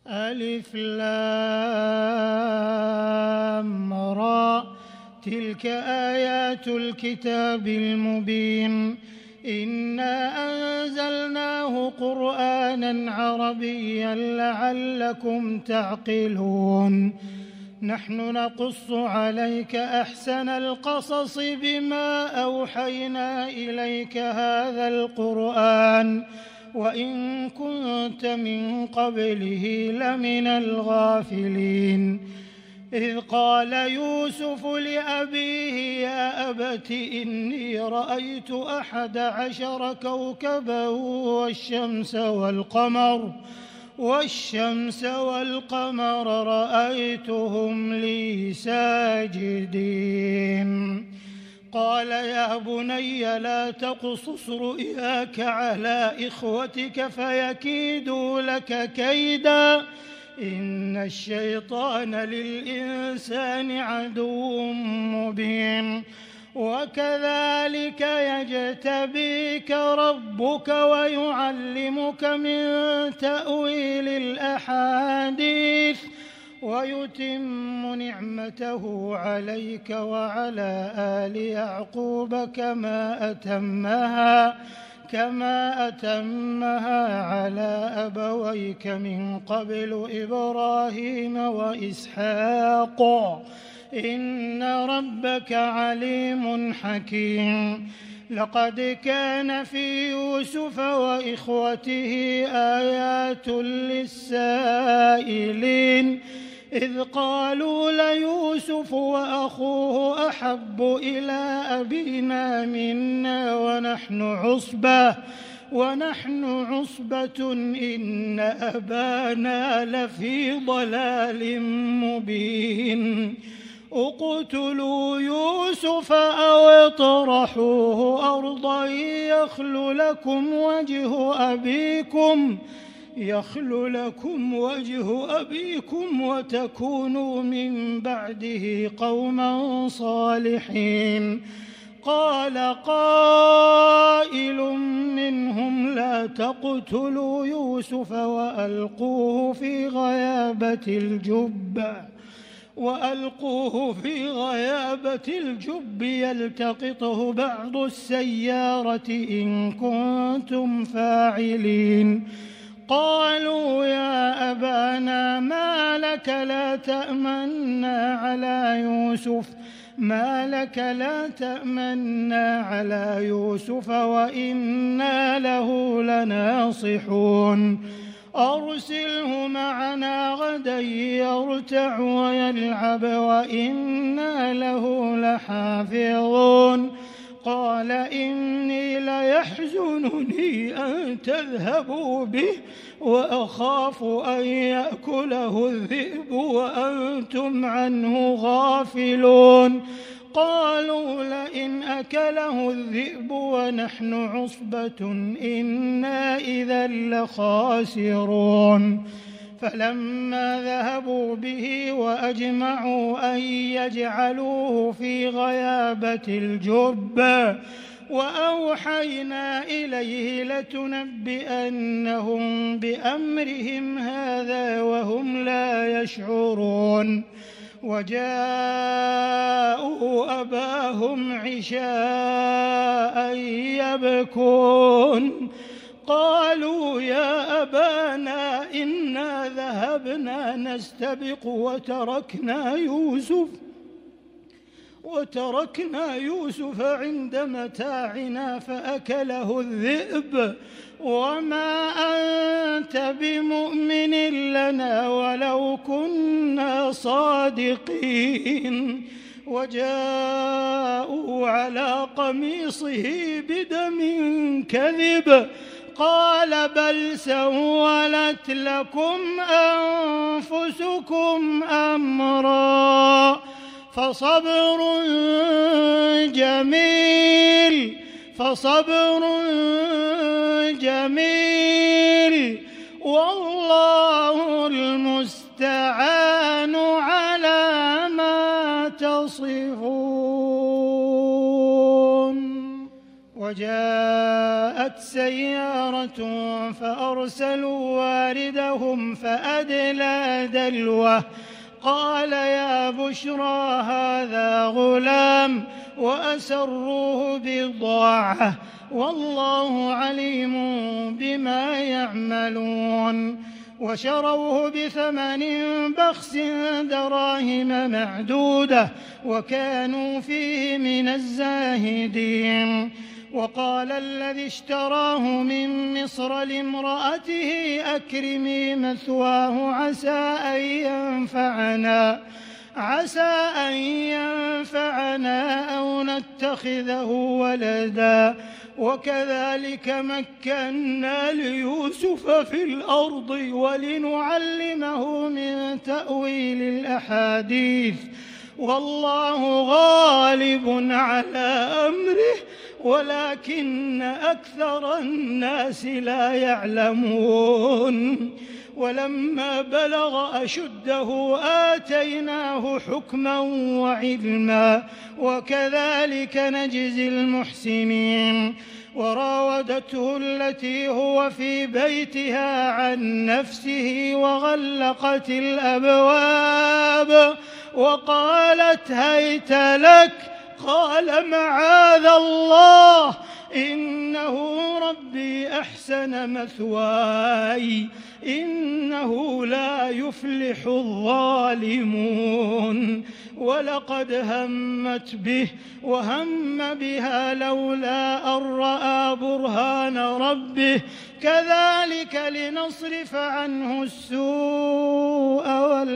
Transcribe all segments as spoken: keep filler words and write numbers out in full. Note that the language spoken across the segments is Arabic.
ألف لام را تلك آيات الكتاب المبين إنا أنزلناه قرآنا عربيا لعلكم تعقلون نحن نقص عليك أحسن القصص بما أوحينا إليك هذا القرآن وإن كنت من قبله لمن الغافلين إذ قال يوسف لأبيه يا أبت إني رأيت أحد عشر كوكبا والشمس والقمر والشمس والقمر رأيتهم لي ساجدين قال يا بني لا تقصص رؤياك على إخوتك فيكيدوا لك كيدا إن الشيطان للإنسان عدو مبين وكذلك يجتبيك ربك ويعلمك من تأويل الأحاديث ويتم نعمته عليك وعلى آل يعقوب كما أتمها كما أتمها على أبويك من قبل إبراهيم وإسحاق إن ربك عليم حكيم لقد كان في يوسف وإخوته آيات للسائلين إذ قالوا ليوسف وأخوه أحب إلى أبينا منا ونحن عصبة ونحن عصبة إن أبانا لفي ضلال مبين اقتلوا يوسف أو اطرحوه أرضا يخل لكم وجه أبيكم يخل لكم وجه أبيكم وتكونوا من بعده قوما صالحين قال قائل منهم لا تقتلوا يوسف وألقوه في غيابة الجب وألقوه في غيابة الجب يلتقطه بعض السيارة إن كنتم فاعلين قالوا يا أبانا ما لك لا تأمنا على يوسف ما لك لا تأمنا على يوسف وإنا له لناصحون أرسله معنا غدا يرتع ويلعب وإنا له لحافظون قال إني ليحزنني أن تذهبوا به وأخاف أن يأكله الذئب وأنتم عنه غافلون قالوا لئن أكله الذئب ونحن عصبة إنا إذا لخاسرون فلما ذهبوا به وأجمعوا أن يجعلوه في غيابة الجب وأوحينا إليه لتنبئنهم بأمرهم هذا وهم لا يشعرون وجاءوا أباهم عشاء يبكون قالوا يا أبانا إنا ذهبنا نستبق وتركنا يوسف وتركنا يوسف عند متاعنا فأكله الذئب وما أنت بمؤمن لنا ولو كنا صادقين وجاءوا على قميصه بدم كذب قال بل سولت لكم أنفسكم أمرا فصبر جميل فصبر جميل والله المستعان على ما تصفون وجاءت سيارة فأرسلوا واردهم فأدلى دلوه قال يا بشرى هذا غلام وأسروه بضاعة والله عليم بما يعملون وشروه بثمن بخس دراهم معدودة وكانوا فيه من الزاهدين. وقال الذي اشتراه من مصر لامرأته أكرمي مثواه عسى أن ينفعنا عسى أن ينفعنا أو نتخذه ولدا وكذلك مكنا ليوسف في الأرض ولنعلمه من تأويل الأحاديث والله غالب على أمره ولكن أكثر الناس لا يعلمون. ولما بلغ أشده آتيناه حكما وعلما وكذلك نجزي المحسنين. وراودته التي هو في بيتها عن نفسه وغلقت الأبواب وقالت هيت لك قال معاذ الله إنه ربي أحسن مثواي إنه لا يفلح الظالمون. ولقد همت به وهم بها لولا أن رأى برهان ربه كذلك لنصرف عنه السوء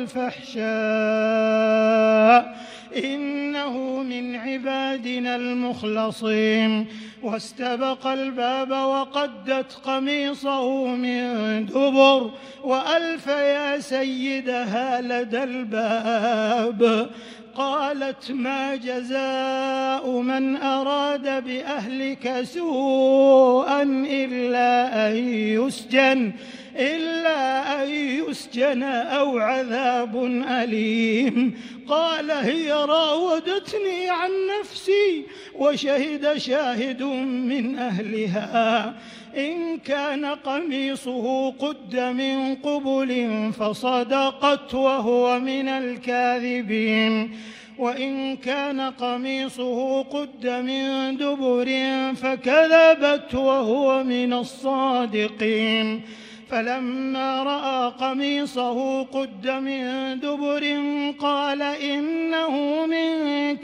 والفحشاء إنه من عبادنا المخلصين. واستبق الباب وقدت قميصه من دبر وألف يا سيدها لدى الباب. قالت ما جزاء من أراد بأهلك سوءا إلا أن يسجن إلا أن يسجن أو عذاب أليم. قال هي راودتني عن نفسي وشهد شاهد من أهلها إن كان قميصه قد من قبل فصدقت وهو من الكاذبين وإن كان قميصه قد من دبر فكذبت وهو من الصادقين. فلما رأى قميصه قد من دبر قال إنه من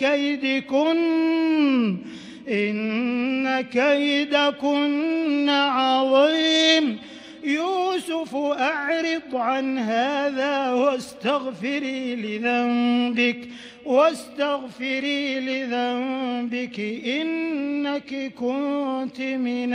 كيدكن إن كيدكن عظيم. يوسف أعرض عن هذا واستغفري لذنبك واستغفري لذنبك إنك كنت من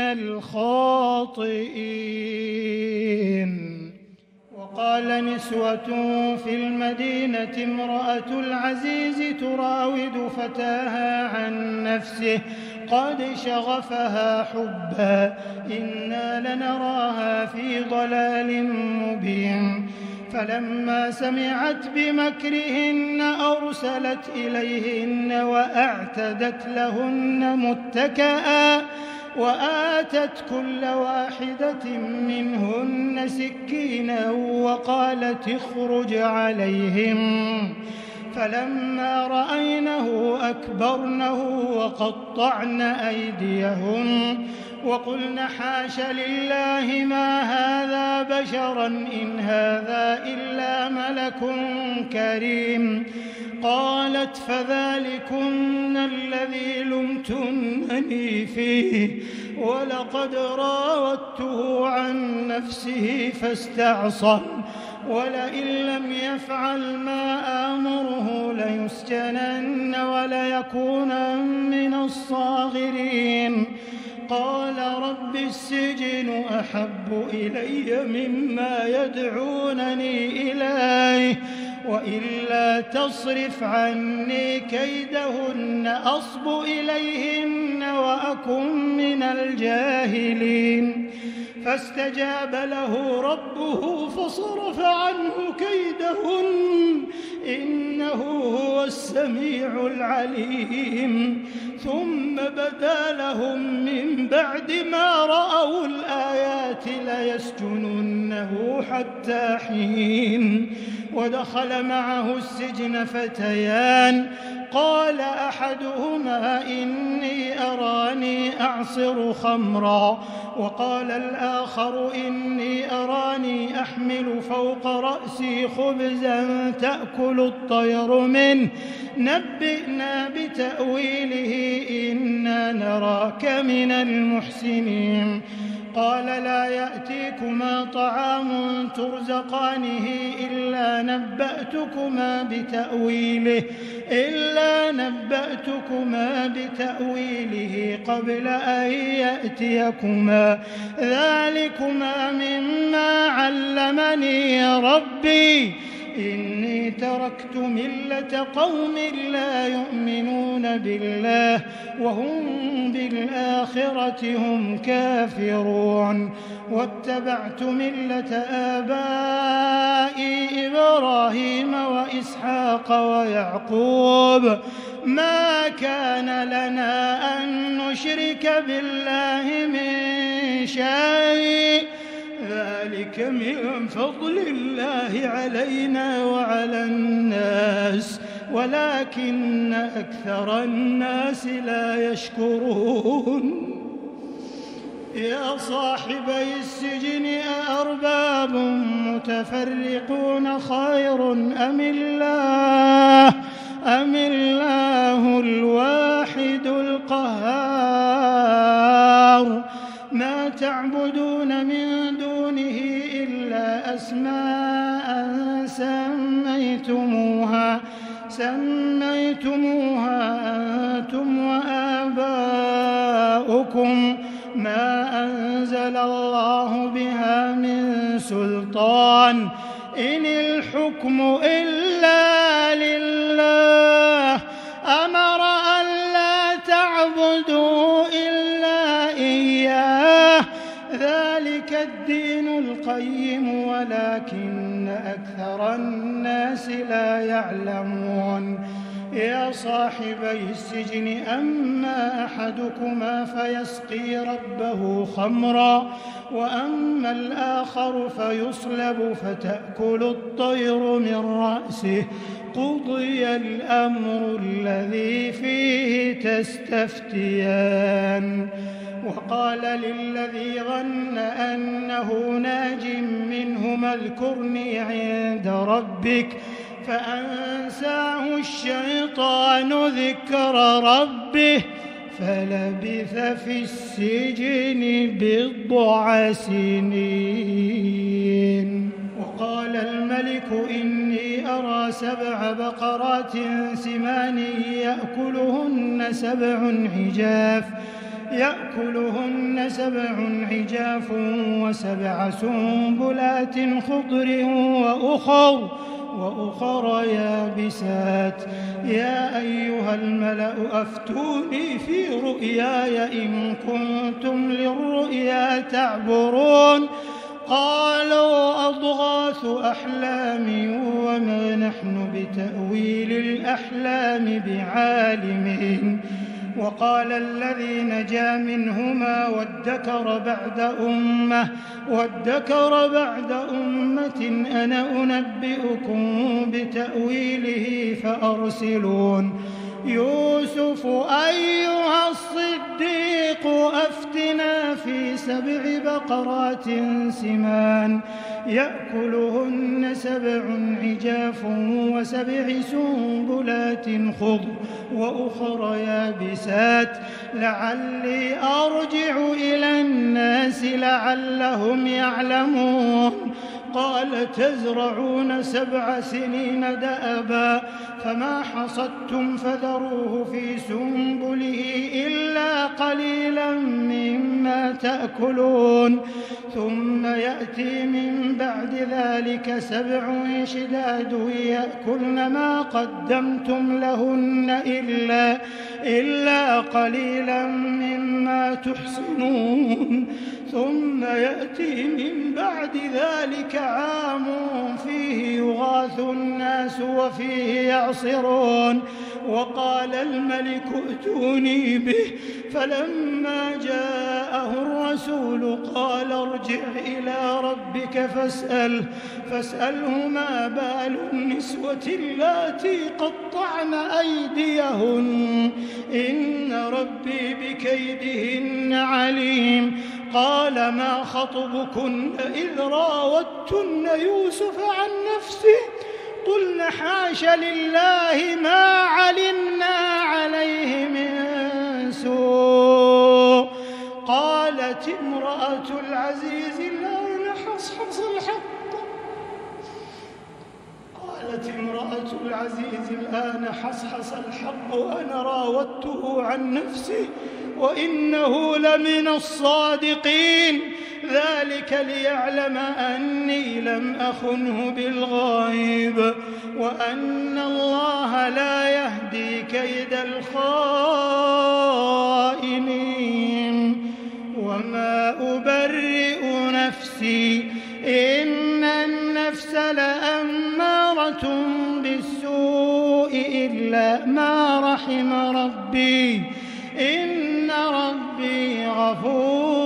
الخاطئين. وقال نسوة في المدينة امرأة العزيز تراود فتاها عن نفسه قد شغفها حبا إنا لنراها في ضلال مبين. فلما سمعت بمكرهن أرسلت إليهن وأعتدت لهن متكئا وآتت كل واحدة منهن سكينا وقالت اخرج عليهم. فلما رأينه أكبرنه وقطعن أيديهن وقلن حاش لله ما هذا بشرا إن هذا إلا ملك كريم. قالت فذلكن الذي لمتنني فيه ولقد راودته عن نفسه فاستعصم ولئن لم يفعل ما آمره ليسجنن وليكونن من الصاغرين. قال رب السجن أحب إلي مما يدعونني إليه وإلا تصرف عني كيدهن أصب إليهن وأكن من الجاهلين. فاستجاب له ربه فصرف عنه كيدهن إنه هو السميع العليم ثم بدا لهم من بعد ما رأوا الآيات ليسجننه حتى حين ودخل معه السجن فتيان قال أحدهما إني أراني أعصر خمرا وقال الآخر إني أراني أحمل فوق رأسي خبزا تأكل الطير منه نبئنا بتأويله إنا نراك من المحسنين قال لا يأتيكما طعام ترزقانه إلا نبأتكما بتأويله إلا نبأتكما بتأويله قبل أن يأتيكما ذلكما مما علمني ربي إني تركت ملة قوم لا يؤمنون بالله وهم بالآخرة هم كافرون واتبعت ملة آبائي إبراهيم وإسحاق ويعقوب ما كان لنا أن نشرك بالله من شيء ذلك من فضل الله علينا وعلى الناس ولكن أكثر الناس لا يشكرون يا صاحبي السجن أأرباب متفرقون خير أم الله أم الله الواحد القهار ما تعبدون من دونه إلا أسماء سميتموها سميتموها أنتم وآباؤكم ما أنزل الله بها من سلطان إن الحكم إلا لله أمر أن لا تعبدوا إلا إياه ذلك الدين القيم ولكن أكثر الناس لا يعلمون يا صاحبي السجن أما أحدكما فيسقي ربه خمرا وأما الآخر فيصلب فتأكل الطير من رأسه قضي الأمر الذي فيه تستفتيان وقال للذي ظن أنه ناج منهما اذكرني عند ربك فأنساه الشيطان ذكر ربه فلبث في السجن بضع سنين وقال الملك إني أرى سبع بقرات سمان يأكلهن سبع عجاف يأكلهن سبع عجاف وسبع سنبلات خضر وأخر وأخر يابسات يا أيها الملأ أفتوني في رؤياي إن كنتم للرؤيا تعبرون قالوا أضغاث أحلام وما نحن بتأويل الأحلام بعالمين وقال الذي نجا منهما وادكر بعد أمة وادكر بعد أمة أنا أنبئكم بتأويله فأرسلون يوسف أيها الصديق أفتنا في سبع بقرات سمان يأكلهن سبع عجاف وسبع سنبلات خضر وأخر يابسات لعلي أرجع إلى الناس لعلهم يعلمون قال تزرعون سبع سنين دأبا فما حصدتم فذروه في سنبله إلا قليلا مما تأكلون ثم يأتي من بعد ذلك سبع شداد يأكلن ما قدمتم لهن إلا, إلا قليلا مما تحصنون ثم يأتي من بعد ذلك عام فيه يغاث يغاث الناس وفيه يعصرون. وقال الملك ائتوني به، فلما جاءه الرسول قال ارجع إلى ربك فاسأله, فاسأله ما بال النسوة اللاتي قطعن أيديهن إن ربي بكيدهن عليم. قال ما خطبكن إذ راوتن يوسف عن نفسه قلن حاش لله ما علمنا عليه من سوء. قالت امرأة العزيز الآن حصحص الحق قالت امرأة العزيز الآن حصحص الحق أنا راودته عن نفسه وإنه لمن الصادقين. ذلك ليعلم أني لم أخنه بالغيب وأن الله لا يهدي كيد الخائنين. وما أبرئ نفسي إن النفس لأمارة بالسوء إلا ما رحم ربي إن ربي غفور